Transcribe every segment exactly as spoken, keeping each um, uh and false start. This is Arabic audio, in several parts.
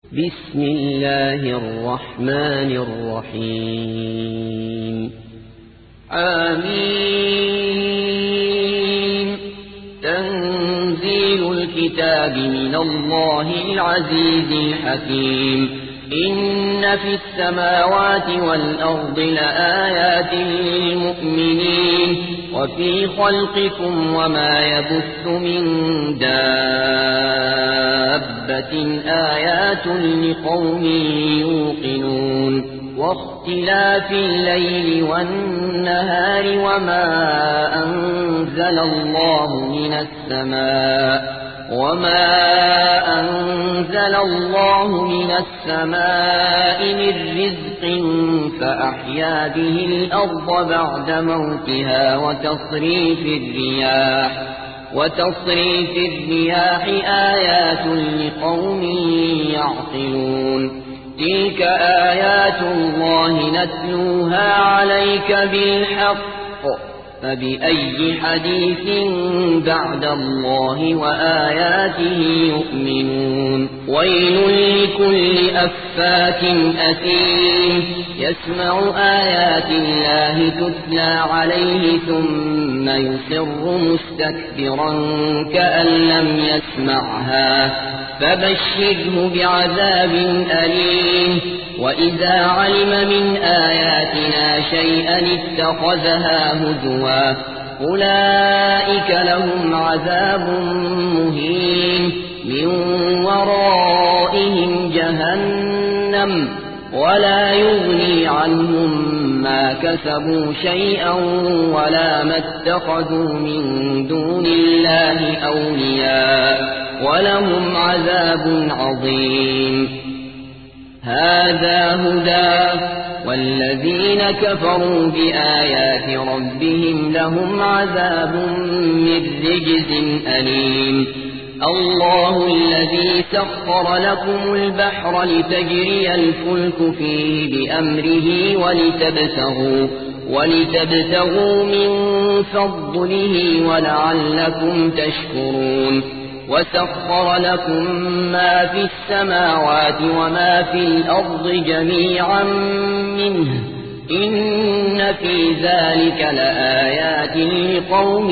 بسم الله الرحمن الرحيم آمين. تنزيل الكتاب من الله العزيز الحكيم. إن في السماوات والأرض لآيات للمؤمنين وفي خلقكم وما يبث من دابة آيات لقوم يوقنون. واختلاف الليل والنهار وما أنزل الله من السماء وما أنزل الله من السماء من رزق فأحيا به الأرض بعد موتها وتصريف الرياح وتصريف الرياح آيات لقوم يعقلون. تلك آيات الله نتلوها عليك بالحق فبأي حديث بعد الله وآياته يؤمنون. ويل لكل أفاك أثيم يسمع آيات الله تتلى عليه ثم يصر مستكبرا كأن لم يسمعها فبشره بعذاب أليم. وإذا علم من آياتنا شيئا اتخذها هزوا أولئك لهم عذاب مهين من ورائهم جهنم ولا يغني عنهم ما كسبوا شيئا ولا ما اتخذوا من دون الله أولياء ولهم عذاب عظيم. هذا هدى والذين كفروا بآيات ربهم لهم عذاب من رجز أليم. الله الذي سخر لكم البحر لتجري الفلك فيه بأمره ولتبتغوا, ولتبتغوا من فضله ولعلكم تشكرون. وسخر لكم ما في السماوات وما في الأرض جميعا منه إن في ذلك لآيات لقوم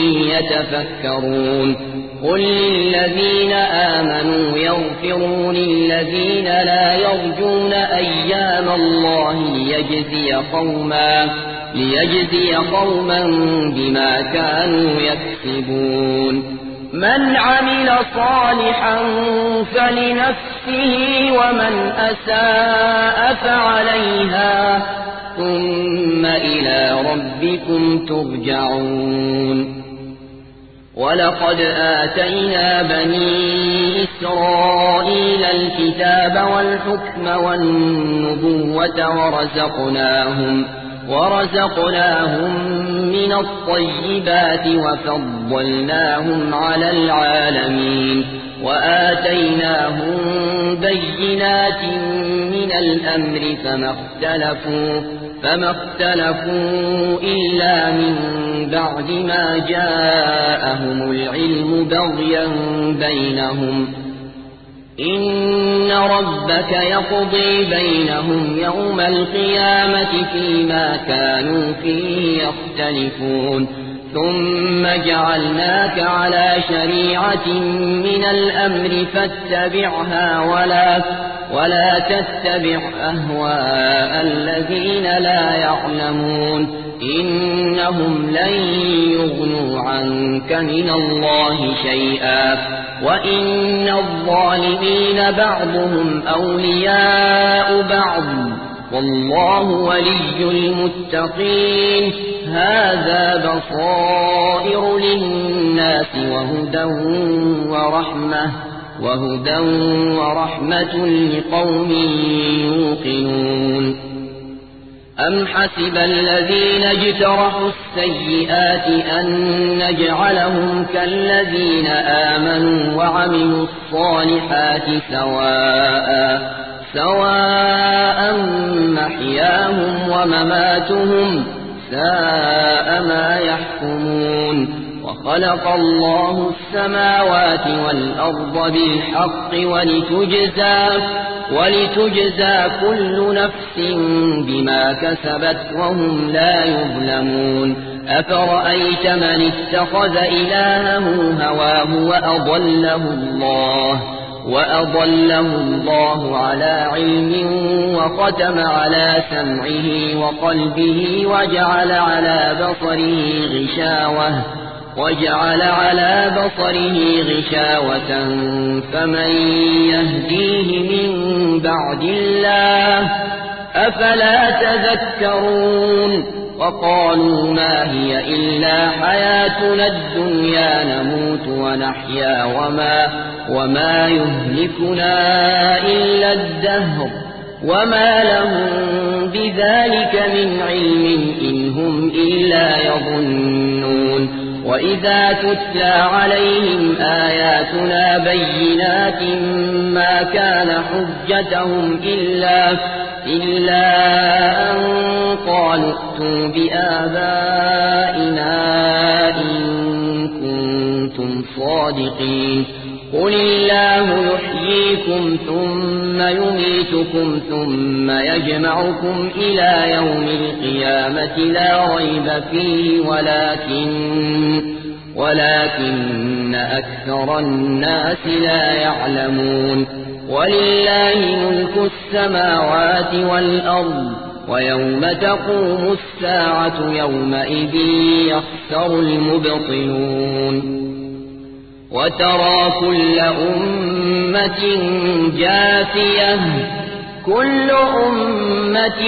يتفكرون. قل للذين آمنوا يغفروا للذين لا يرجون أيام الله ليجزي قوما, ليجزي قوما بما كانوا يكسبون. من عمل صالحا فلنفسه ومن أساء فعليها ثم إلى ربكم ترجعون. ولقد آتينا بني إسرائيل الكتاب والحكم والنبوة ورزقناهم ورزقناهم من الطيبات وفضلناهم على العالمين وآتيناهم بينات من الأمر فما اختلفوا, فما اختلفوا إلا من بعد ما جاءهم العلم بغيا بينهم. إن ربك يقضي بينهم يوم القيامة فيما كانوا فيه يختلفون. ثم جعلناك على شريعة من الأمر فاتبعها ولا, ولا تتبع أهواء الذين لا يعلمون إنهم لن يغنوا عنك من الله شيئا وإن الظالمين بعضهم أولياء بعض والله ولي المتقين. هذا بصائر للناس وهدى ورحمة, وهدى ورحمة لقوم يوقنون. أم حسب الذين اجترحوا السيئات أن نجعلهم كالذين آمنوا وعملوا الصالحات سواء, سواء محياهم ومماتهم ساء ما يحكمون. خلق الله السماوات والأرض بالحق ولتجزى, ولتجزى كل نفس بما كسبت وهم لا يظلمون أفرأيت من اتخذ إلهه هواه وأضله الله وأضله الله على علم وختم على سمعه وقلبه وجعل على بصره غشاوة وجعل على بصره غشاوة فمن يهديه من بعد الله أفلا تذكرون وقالوا ما هي إلا حياتنا الدنيا نموت ونحيا وما, وما يهلكنا إلا الدهر وما لهم بذلك من علم إن هم إلا يظنون وإذا تتلى عليهم آياتنا بينات ما كان حجتهم إلا, إلا أن قالوا ائتوا بآبائنا إن كنتم صادقين قل الله يحييكم ثم يميتكم ثم يجمعكم إلى يوم القيامة لا ريب فيه ولكن, ولكن أكثر الناس لا يعلمون ولله ملك السماوات والأرض ويوم تقوم الساعة يومئذ يخسر المبطلون وترى كل أمة جاثية كل أمة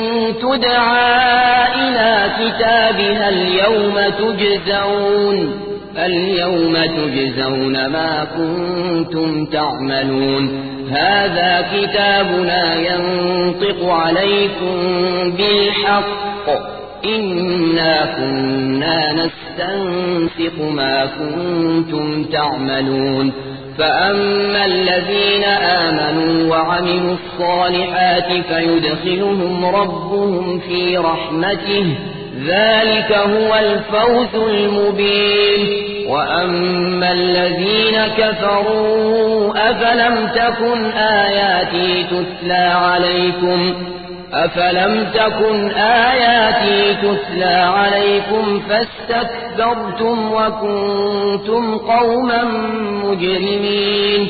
تدعى إلى كتابها اليوم تجزون اليوم تجزون ما كنتم تعملون هذا كتابنا ينطق عليكم بالحق إنا كنا نستنسخ ما كنتم تعملون فأما الذين آمنوا وعملوا الصالحات فيدخلهم ربهم في رحمته ذلك هو الفوز المبين وأما الذين كفروا أفلم تكن آياتي تتلى عليكم أفلم تكن آياتي تتلى عليكم فاستكبرتم وكنتم قوما مجرمين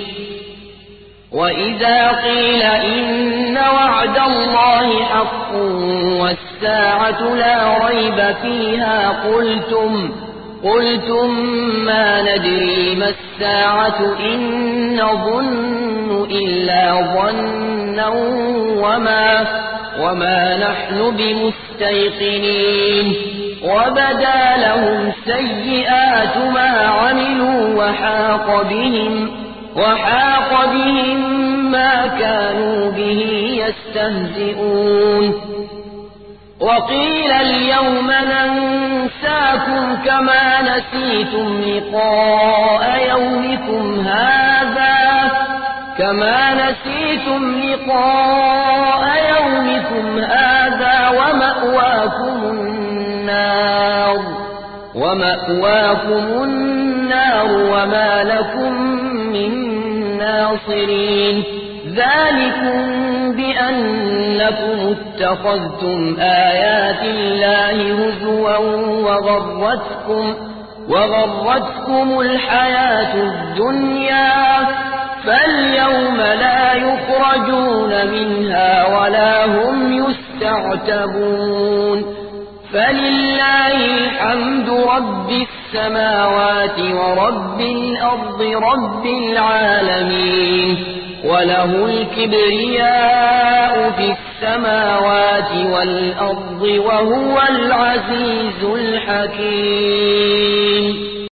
وإذا قيل إن وعد الله حق والساعة لا ريب فيها قلتم قلتم ما ندري ما الساعة إن نظن إلا ظنا وما, وما نحن بمستيقنين وبدا لهم سيئات ما عملوا وحاق بهم, وحاق بهم ما كانوا به يستهزئون وقيل اليوم ننساكم كما نسيتم لقاء يومكم هذا كما نسيتم لقاء يومكم هذا ومأواكم النار ومأواكم النار وما لكم من ناصرين ذلكم بأنكم اتخذتم آيات الله هزوا وغرتكم, وغرتكم الحياة الدنيا فاليوم لا يخرجون منها ولا هم يستعتبون فلله الحمد رب السماوات ورب الأرض رب العالمين وله الكبرياء في السماوات والأرض وهو العزيز الحكيم